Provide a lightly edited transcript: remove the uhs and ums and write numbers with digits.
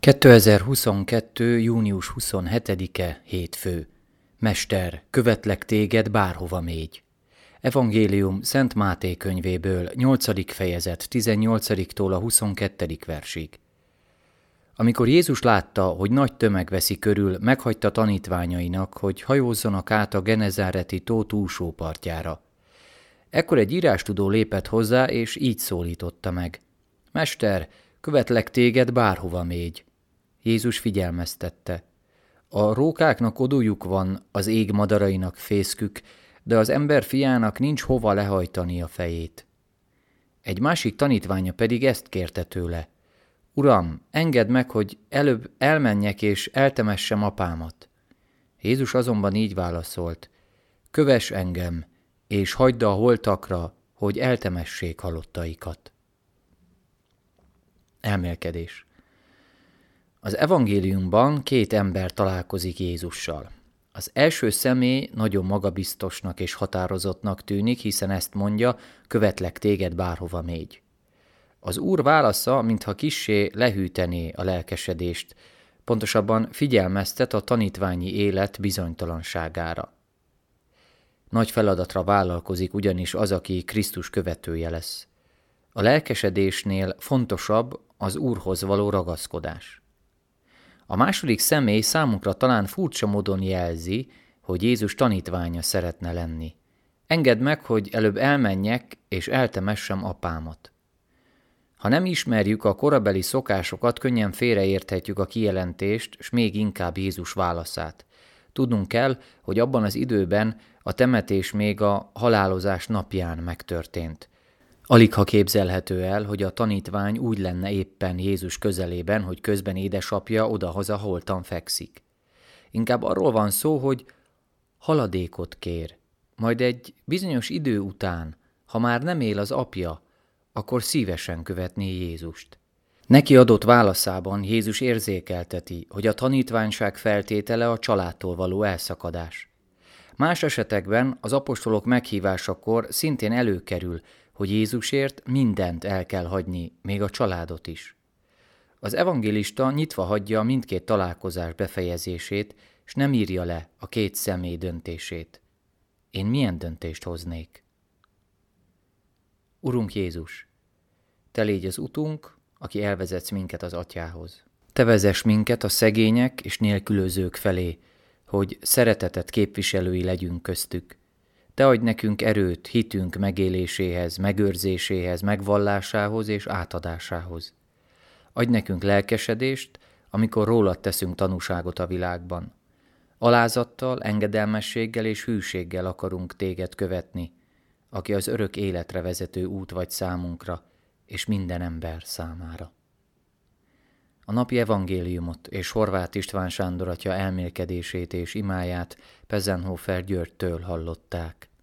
2022. június 27-e hétfő. Mester, követlek téged bárhova mégy. Evangélium Szent Máté könyvéből, 8. fejezet, 18-tól a 22. versig. Amikor Jézus látta, hogy nagy tömeg veszi körül, meghagyta tanítványainak, hogy hajózzanak át a Genezáreti tó túlsó partjára. Ekkor egy írástudó lépett hozzá, és így szólította meg. Mester, követlek téged bárhova mégy. Jézus figyelmeztette. A rókáknak odújuk van, az ég madarainak fészkük, de az ember fiának nincs hova lehajtani a fejét. Egy másik tanítványa pedig ezt kérte tőle. Uram, engedd meg, hogy előbb elmenjek és eltemessem apámat. Jézus azonban így válaszolt. Kövess engem, és hagyd a holtakra, hogy eltemessék halottaikat. Elmélkedés. Az evangéliumban két ember találkozik Jézussal. Az első személy nagyon magabiztosnak és határozottnak tűnik, hiszen ezt mondja, követlek téged bárhova mégy. Az Úr válasza, mintha kissé lehűtené a lelkesedést, pontosabban figyelmeztet a tanítványi élet bizonytalanságára. Nagy feladatra vállalkozik ugyanis az, aki Krisztus követője lesz. A lelkesedésnél fontosabb az Úrhoz való ragaszkodás. A második személy számunkra talán furcsa módon jelzi, hogy Jézus tanítványa szeretne lenni. Engedd meg, hogy előbb elmenjek és eltemessem apámat. Ha nem ismerjük a korabeli szokásokat, könnyen félreérthetjük a kijelentést, s még inkább Jézus válaszát. Tudnunk kell, hogy abban az időben a temetés még a halálozás napján megtörtént. Aligha képzelhető el, hogy a tanítvány úgy lenne éppen Jézus közelében, hogy közben édesapja odahaza holtan fekszik. Inkább arról van szó, hogy haladékot kér, majd egy bizonyos idő után, ha már nem él az apja, akkor szívesen követné Jézust. Neki adott válaszában Jézus érzékelteti, hogy a tanítványság feltétele a családtól való elszakadás. Más esetekben az apostolok meghívásakor szintén előkerül, hogy Jézusért mindent el kell hagyni, még a családot is. Az evangélista nyitva hagyja mindkét találkozás befejezését, s nem írja le a két személy döntését. Én milyen döntést hoznék? Urunk Jézus, Te légy az utunk, aki elvezetsz minket az Atyához. Te vezess minket a szegények és nélkülözők felé, hogy szeretetet képviselői legyünk köztük. Te adj nekünk erőt hitünk megéléséhez, megőrzéséhez, megvallásához és átadásához. Adj nekünk lelkesedést, amikor rólad teszünk tanúságot a világban. Alázattal, engedelmességgel és hűséggel akarunk téged követni, aki az örök életre vezető út vagy számunkra, és minden ember számára. A napi evangéliumot és Horváth István Sándor atya elmélkedését és imáját Pezenhofer Györgytől hallották.